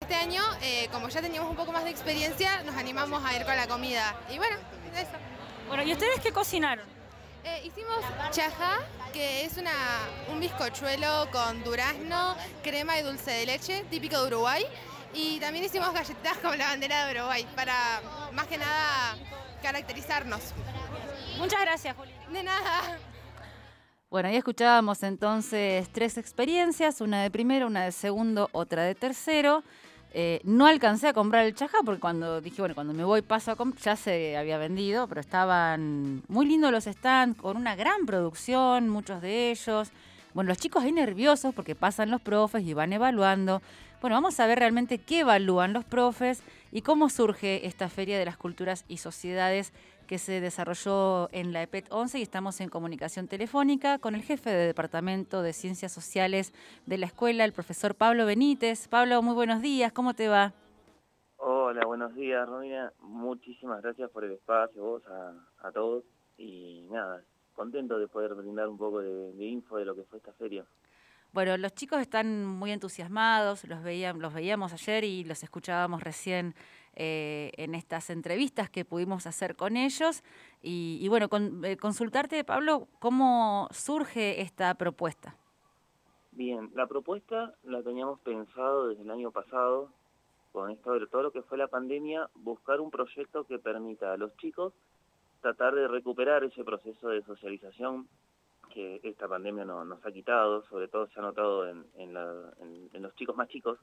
este año, como ya teníamos un poco más de experiencia, nos animamos a ir con la comida. Y bueno, eso. Bueno, ¿y ustedes qué cocinaron? Hicimos chajá, que es un bizcochuelo con durazno, crema y dulce de leche, típico de Uruguay. Y también hicimos galletitas con la bandera de Uruguay, para más que nada caracterizarnos. Muchas gracias, Juli. De nada. Bueno, ahí escuchábamos entonces 3 experiencias, una de primero, una de segundo, otra de tercero. No alcancé a comprar el chajá porque cuando dije, bueno, cuando me voy paso a comprar, ya se había vendido, pero estaban muy lindos los stands, con una gran producción, muchos de ellos. Bueno, los chicos ahí nerviosos porque pasan los profes y van evaluando. Bueno, vamos a ver realmente qué evalúan los profes y cómo surge esta Feria de las Culturas y Sociedades que se desarrolló en la EPET 11 y estamos en comunicación telefónica con el jefe de Departamento de Ciencias Sociales de la escuela, el profesor Pablo Benítez. Pablo, muy buenos días, ¿cómo te va? Hola, buenos días, Romina. Muchísimas gracias por el espacio, vos, a todos. Y nada, contento de poder brindar un poco de info de lo que fue esta feria. Bueno, los chicos están muy entusiasmados, los veíamos ayer y los escuchábamos recién en estas entrevistas que pudimos hacer con ellos. Y bueno, consultarte, Pablo, ¿cómo surge esta propuesta? Bien, la propuesta la teníamos pensado desde el año pasado, con esto de todo lo que fue la pandemia, buscar un proyecto que permita a los chicos tratar de recuperar ese proceso de socialización que esta pandemia nos ha quitado, sobre todo se ha notado en los chicos más chicos,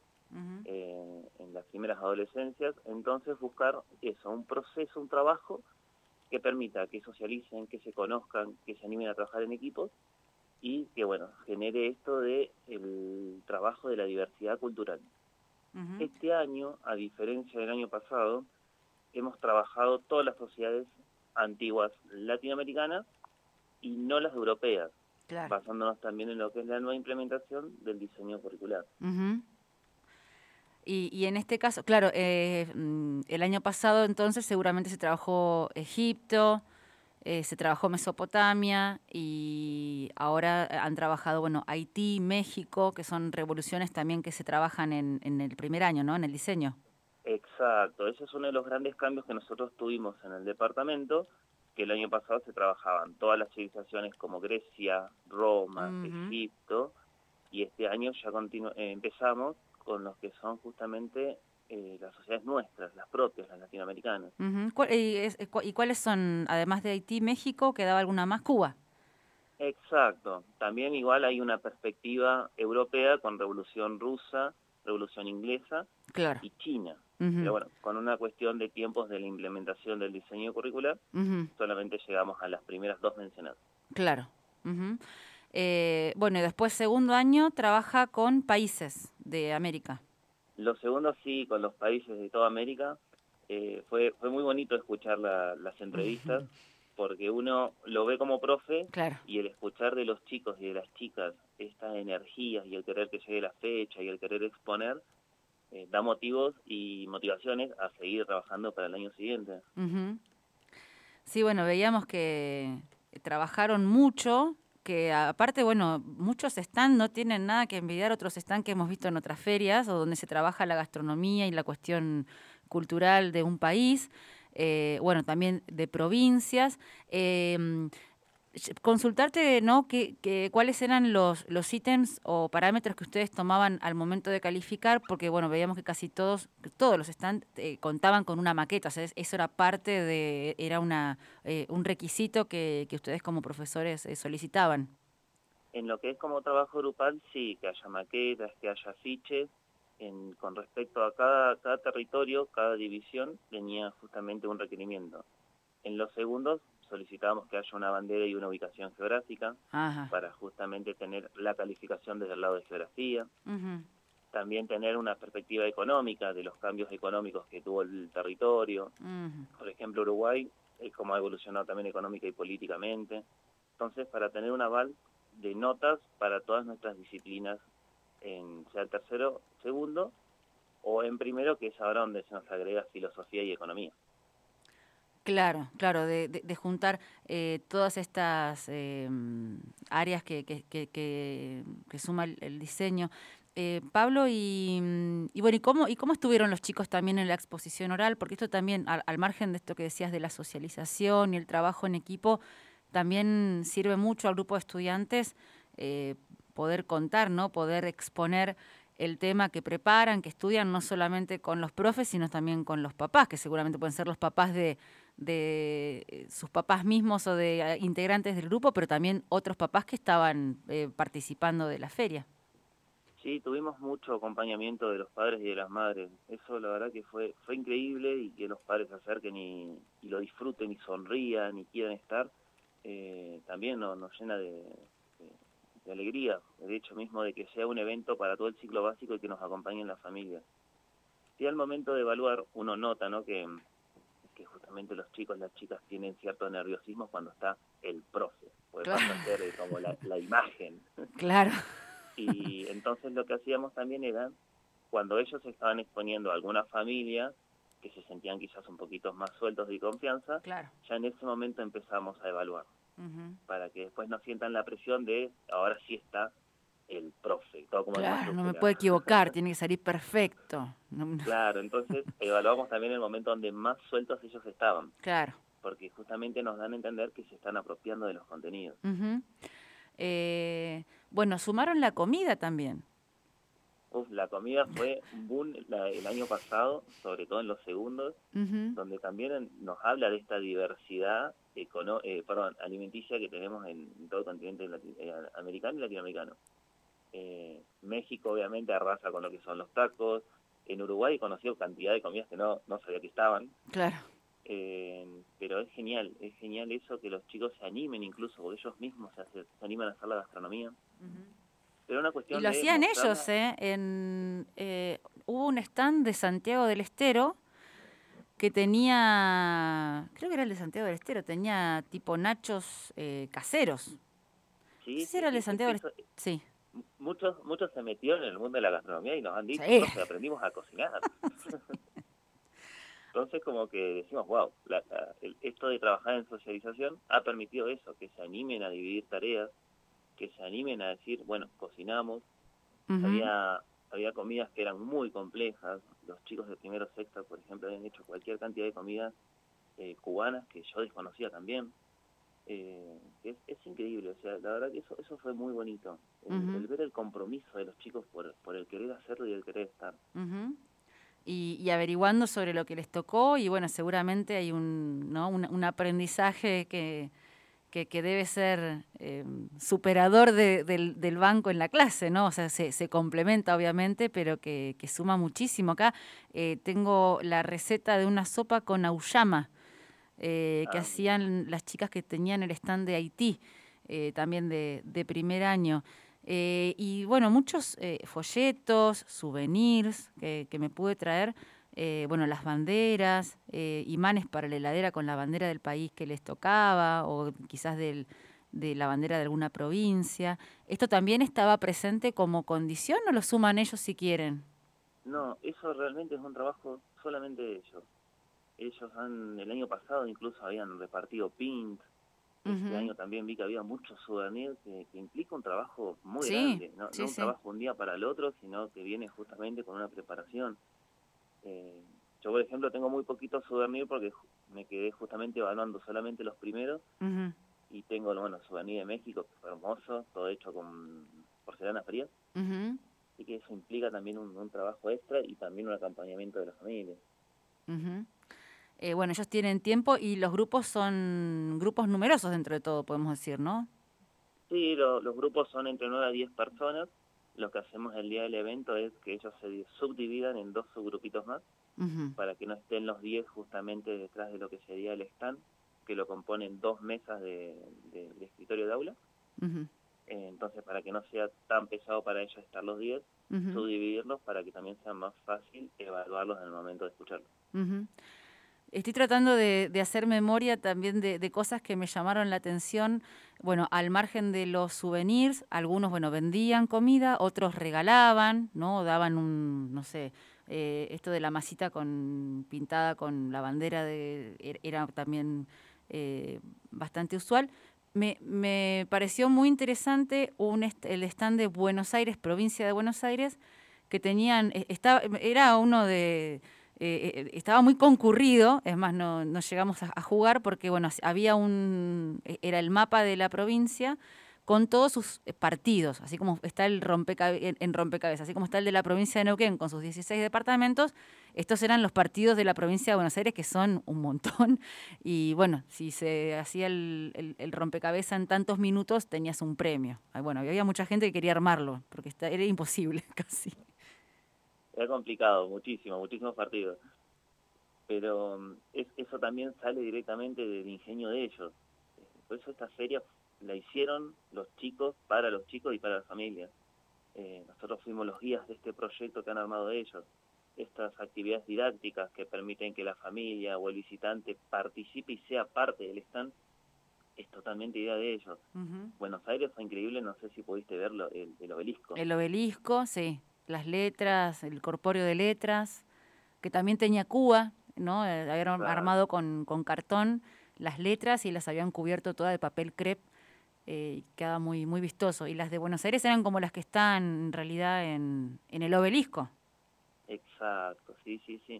en las primeras adolescencias. Entonces buscar eso, un proceso, un trabajo que permita que socialicen, que se conozcan, que se animen a trabajar en equipos y que, bueno, genere esto de el trabajo de la diversidad cultural. Este año, a diferencia del año pasado, hemos trabajado todas las sociedades antiguas latinoamericanas y no las europeas, claro, basándonos también en lo que es la nueva implementación del diseño curricular. Y en este caso, claro, el año pasado entonces seguramente se trabajó Egipto, se trabajó Mesopotamia y ahora han trabajado, bueno, Haití, México, que son revoluciones también que se trabajan en el primer año, ¿no? En el diseño. Exacto, ese es uno de los grandes cambios que nosotros tuvimos en el departamento, que el año pasado se trabajaban todas las civilizaciones como Grecia, Roma, Egipto, y este año ya empezamos con los que son justamente las sociedades nuestras, las propias, las latinoamericanas. ¿Y cuáles son, además de Haití, México, quedaba alguna más? Cuba. Exacto, también igual hay una perspectiva europea con Revolución Rusa, Revolución Inglesa, claro, y China. Pero bueno, con una cuestión de tiempos de la implementación del diseño curricular, solamente llegamos a las primeras 2 mencionadas. Claro. Bueno, y después segundo año trabaja con países de América. Los segundos sí, con los países de toda América. Fue muy bonito escuchar las entrevistas, porque uno lo ve como profe, claro, y el escuchar de los chicos y de las chicas estas energías y el querer que llegue la fecha y el querer exponer, da motivos y motivaciones a seguir trabajando para el año siguiente. Sí, bueno, veíamos que trabajaron mucho, que aparte, bueno, muchos stands no tienen nada que envidiar otros stands que hemos visto en otras ferias o donde se trabaja la gastronomía y la cuestión cultural de un país, bueno, también de provincias. Consultarte, ¿no? ¿Cuáles eran los ítems o parámetros que ustedes tomaban al momento de calificar? Porque, bueno, veíamos que casi todos los stands contaban con una maqueta, o sea, eso era era un requisito que ustedes como profesores solicitaban. En lo que es como trabajo grupal, sí, que haya maquetas, que haya afiches. Con respecto a cada territorio, cada división tenía justamente un requerimiento. En los segundos solicitábamos que haya una bandera y una ubicación geográfica. Ajá. Para justamente tener la calificación desde el lado de geografía. También tener una perspectiva económica de los cambios económicos que tuvo el territorio. Por ejemplo, Uruguay, cómo ha evolucionado también económica y políticamente. Entonces, para tener un aval de notas para todas nuestras disciplinas, sea el tercero, segundo, o en primero, que es ahora donde se nos agrega filosofía y economía. Claro, claro, de juntar todas estas áreas que suma el diseño. Pablo, bueno, ¿y cómo estuvieron los chicos también en la exposición oral? Porque esto también, al margen de esto que decías de la socialización y el trabajo en equipo, también sirve mucho al grupo de estudiantes poder contar, ¿no? Poder exponer el tema que preparan, que estudian, no solamente con los profes, sino también con los papás, que seguramente pueden ser los papás de sus papás mismos o de integrantes del grupo, pero también otros papás que estaban participando de la feria. Sí, tuvimos mucho acompañamiento de los padres y de las madres. Eso la verdad que fue increíble, y que los padres se acerquen y lo disfruten y sonrían y quieran estar, también nos llena de alegría. El hecho mismo de que sea un evento para todo el ciclo básico y que nos acompañen las familias. Y al momento de evaluar uno nota, ¿no?, que justamente los chicos, las chicas tienen cierto nerviosismo cuando está el profe, porque Claro. pasa a ser como la imagen. Claro. Y entonces lo que hacíamos también era, cuando ellos estaban exponiendo a alguna familia, que se sentían quizás un poquito más sueltos y confianza, Claro. ya en ese momento empezamos a evaluar, Uh-huh. para que después no sientan la presión de, ahora sí está el profe, todo como en Claro, no me mayúscula. puedo equivocar, tiene que salir perfecto. No. Claro, entonces evaluamos también el momento donde más sueltos ellos estaban, Claro. porque justamente nos dan a entender que se están apropiando de los contenidos. Uh-huh. Bueno, sumaron la comida también. La comida fue un boom el año pasado, sobre todo en los segundos, Uh-huh. donde también nos habla de esta diversidad alimenticia que tenemos en todo el continente americano y latinoamericano. México obviamente arrasa con lo que son los tacos. En Uruguay he conocido cantidad de comidas que no sabía que estaban. Claro. Pero es genial eso, que los chicos se animen incluso, porque ellos mismos se animan a hacer la gastronomía. Uh-huh. Pero una cuestión Y lo de hacían mostrarla. ellos, hubo un stand de Santiago del Estero que tenía, creo que era el de Santiago del Estero, tenía tipo nachos caseros. No sé Sí, si era el de Santiago del Estero. Sí. Muchos se metieron en el mundo de la gastronomía y nos han dicho, Sí. profe, aprendimos a cocinar. Entonces como que decimos, wow, esto de trabajar en socialización ha permitido eso, que se animen a dividir tareas, que se animen a decir, bueno, cocinamos. Uh-huh. Había comidas que eran muy complejas. Los chicos de primero sexto, por ejemplo, habían hecho cualquier cantidad de comidas cubanas que yo desconocía también. Es increíble, o sea, la verdad que eso fue muy bonito, Uh-huh. el ver el compromiso de los chicos por el querer hacerlo y el querer estar. Uh-huh. Y averiguando sobre lo que les tocó, y bueno, seguramente hay un aprendizaje que debe ser superador del banco en la clase, ¿no? O sea, se complementa obviamente, pero que suma muchísimo. Acá tengo la receta de una sopa con auyama que hacían las chicas que tenían el stand de Haití, también de primer año. Y bueno, muchos folletos, souvenirs que me pude traer. Bueno, las banderas, imanes para la heladera con la bandera del país que les tocaba o quizás de la bandera de alguna provincia. ¿Esto también estaba presente como condición o lo suman ellos si quieren? No, eso realmente es un trabajo solamente de ellos. Ellos el año pasado incluso habían repartido pins. Este Uh-huh. año también vi que había muchos souvenirs que implica un trabajo muy Sí, grande, no sí, un sí. trabajo un día para el otro, sino que viene justamente con una preparación. Yo, por ejemplo, tengo muy poquitos souvenirs porque me quedé justamente evaluando solamente los primeros. Uh-huh. Y tengo, bueno, souvenir de México, que fue hermoso, todo hecho con porcelana fría. Uh-huh. Así que eso implica también un trabajo extra y también un acompañamiento de la familia. Uh-huh. Bueno, ellos tienen tiempo y los grupos son grupos numerosos dentro de todo, podemos decir, ¿no? Sí, los grupos son entre 9 a 10 personas. Lo que hacemos el día del evento es que ellos se subdividan en 2 subgrupitos más, Uh-huh. para que no estén los 10 justamente detrás de lo que sería el stand, que lo componen 2 mesas de escritorio de aula. Uh-huh. Entonces, para que no sea tan pesado para ellos estar los 10, Uh-huh. subdividirlos para que también sea más fácil evaluarlos en el momento de escucharlos. Uh-huh. Estoy tratando de hacer memoria también de cosas que me llamaron la atención. Bueno, al margen de los souvenirs, algunos, bueno, vendían comida, otros regalaban, ¿no? Daban no sé, esto de la masita pintada con la bandera era también bastante usual. Me pareció muy interesante el stand de Buenos Aires, provincia de Buenos Aires, que tenían, era uno de, estaba muy concurrido, es más, no llegamos a jugar porque, bueno, había era el mapa de la provincia con todos sus partidos, así como está el en rompecabezas, así como está el de la provincia de Neuquén con sus 16 departamentos, estos eran los partidos de la provincia de Buenos Aires, que son un montón, y bueno, si se hacía el rompecabezas en tantos minutos, tenías un premio. Bueno, había mucha gente que quería armarlo, porque era imposible casi. Era complicado, muchísimos partidos. Pero eso también sale directamente del ingenio de ellos. Por eso esta feria la hicieron los chicos, para los chicos y para las familias. Nosotros fuimos los guías de este proyecto que han armado ellos. Estas actividades didácticas que permiten que la familia o el visitante participe y sea parte del stand, es totalmente idea de ellos. Uh-huh. Buenos Aires fue increíble, no sé si pudiste verlo, el obelisco. El obelisco, sí. Las letras, el corpóreo de letras, que también tenía Cuba, ¿no? Habían armado con cartón las letras y las habían cubierto todas de papel crepe. Quedaba muy, muy vistoso. Y las de Buenos Aires eran como las que están en realidad en el obelisco. Exacto, sí.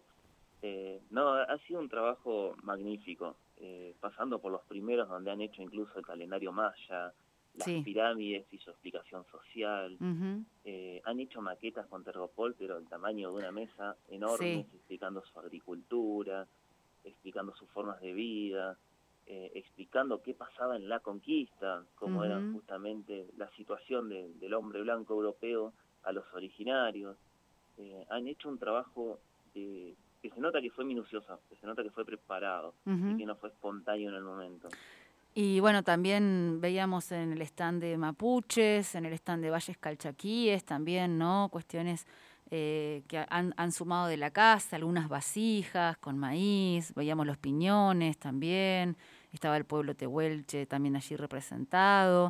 No, ha sido un trabajo magnífico, pasando por los primeros donde han hecho incluso el calendario maya, las pirámides y su explicación social. Uh-huh. Han hecho maquetas con Tergopol, pero el tamaño de una mesa enorme, explicando su agricultura, explicando sus formas de vida, explicando qué pasaba en la conquista, cómo era justamente la situación del hombre blanco europeo a los originarios. Han hecho un trabajo que se nota que fue minucioso, que se nota que fue preparado y que no fue espontáneo en el momento. Y bueno, también veíamos en el stand de mapuches, en el stand de valles calchaquíes también, ¿no? Cuestiones que han sumado de la casa, algunas vasijas con maíz, veíamos los piñones también, estaba el pueblo tehuelche también allí representado.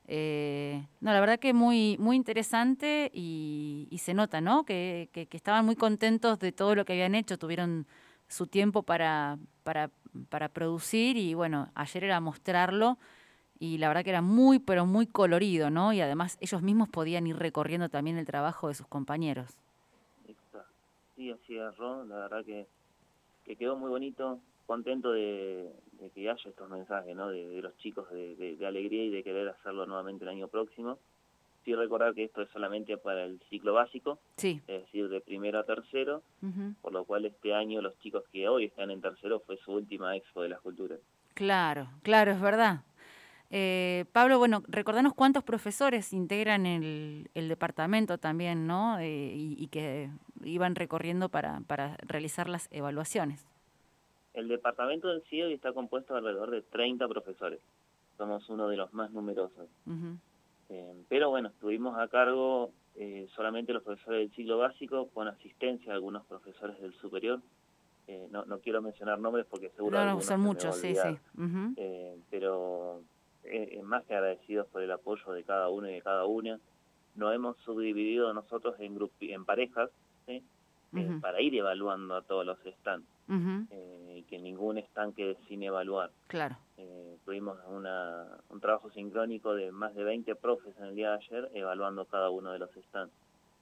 No, la verdad que muy, muy interesante y se nota, ¿no? Que estaban muy contentos de todo lo que habían hecho, tuvieron su tiempo para producir y bueno, ayer era mostrarlo y la verdad que era muy, pero muy colorido, ¿no? Y además ellos mismos podían ir recorriendo también el trabajo de sus compañeros. Sí, así es, Ron, la verdad que quedó muy bonito, contento de que haya estos mensajes, ¿no? De los chicos de alegría y de querer hacerlo nuevamente el año próximo. Sí, recordar que esto es solamente para el ciclo básico, es decir, de primero a tercero, por lo cual este año los chicos que hoy están en tercero fue su última expo de las culturas. Claro, es verdad. Pablo, bueno, recordanos cuántos profesores integran el departamento también, ¿no? Y que iban recorriendo para realizar las evaluaciones. El departamento en sí hoy está compuesto alrededor de 30 profesores. Somos uno de los más numerosos. Pero bueno, estuvimos a cargo solamente los profesores del ciclo básico, con asistencia de algunos profesores del superior. No quiero mencionar nombres porque seguro algunos son muchos, sí. Pero más que agradecidos por el apoyo de cada uno y de cada una. Nos hemos subdividido nosotros en parejas, ¿sí? Para ir evaluando a todos los stands. Que ningún stand quede sin evaluar. Claro. Tuvimos un trabajo sincrónico de más de 20 profes en el día de ayer evaluando cada uno de los stands.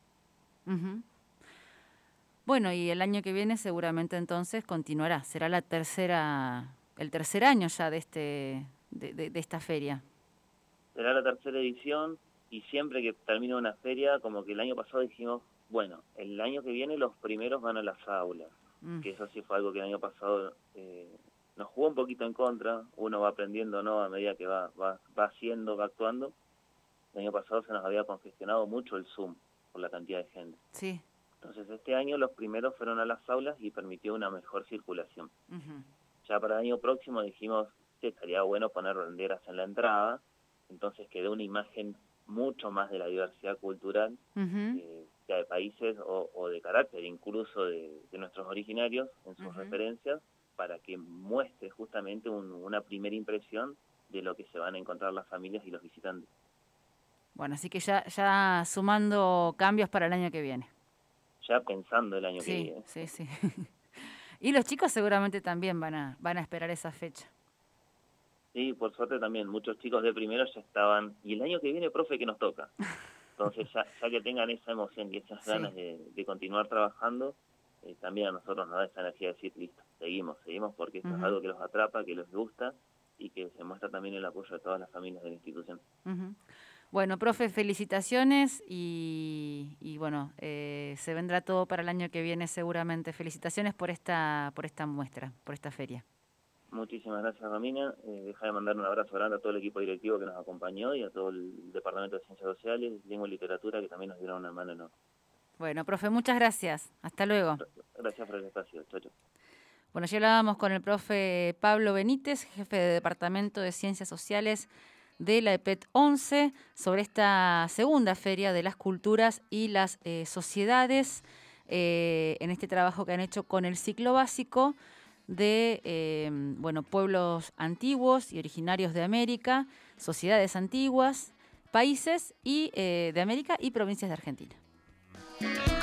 Bueno, y el año que viene seguramente entonces continuará. Será el tercer año ya de esta feria. Será la tercera edición y siempre que termina una feria, como que el año pasado dijimos, bueno, el año que viene los primeros van a las aulas. Que eso sí fue algo que el año pasado nos jugó un poquito en contra. Uno va aprendiendo, ¿no? A medida que va haciendo, va actuando. El año pasado se nos había congestionado mucho el Zoom por la cantidad de gente. Sí. Entonces este año los primeros fueron a las aulas y permitió una mejor circulación. Ya para el año próximo dijimos que estaría bueno poner banderas en la entrada, entonces quedó una imagen mucho más de la diversidad cultural, sea de países o de carácter, incluso de nuestros originarios en sus referencias, para que muestre justamente una primera impresión de lo que se van a encontrar las familias y los visitantes. Bueno, así que ya sumando cambios para el año que viene. Ya pensando el año que viene. Sí. Y los chicos seguramente también van a esperar esa fecha. Sí, por suerte también, muchos chicos de primero ya estaban, y el año que viene, profe, ¿qué nos toca? Entonces, ya que tengan esa emoción y esas ganas de continuar trabajando, también a nosotros nos da esa energía de decir, listo, seguimos porque esto es algo que los atrapa, que les gusta, y que se muestra también el apoyo de todas las familias de la institución. Bueno, profe, felicitaciones y bueno, se vendrá todo para el año que viene seguramente. Felicitaciones por esta muestra, por esta feria. Muchísimas gracias, Romina. Deja de mandar un abrazo grande a todo el equipo directivo que nos acompañó y a todo el Departamento de Ciencias Sociales, Lengua y Literatura, que también nos dieron una mano enorme. Bueno, profe, muchas gracias. Hasta luego. Gracias por el espacio. Chau, chau. Bueno, ya hablábamos con el profe Pablo Benítez, jefe de Departamento de Ciencias Sociales de la EPET 11, sobre esta segunda feria de las culturas y las sociedades, en este trabajo que han hecho con el ciclo básico de pueblos antiguos y originarios de América, sociedades antiguas, países y de América y provincias de Argentina.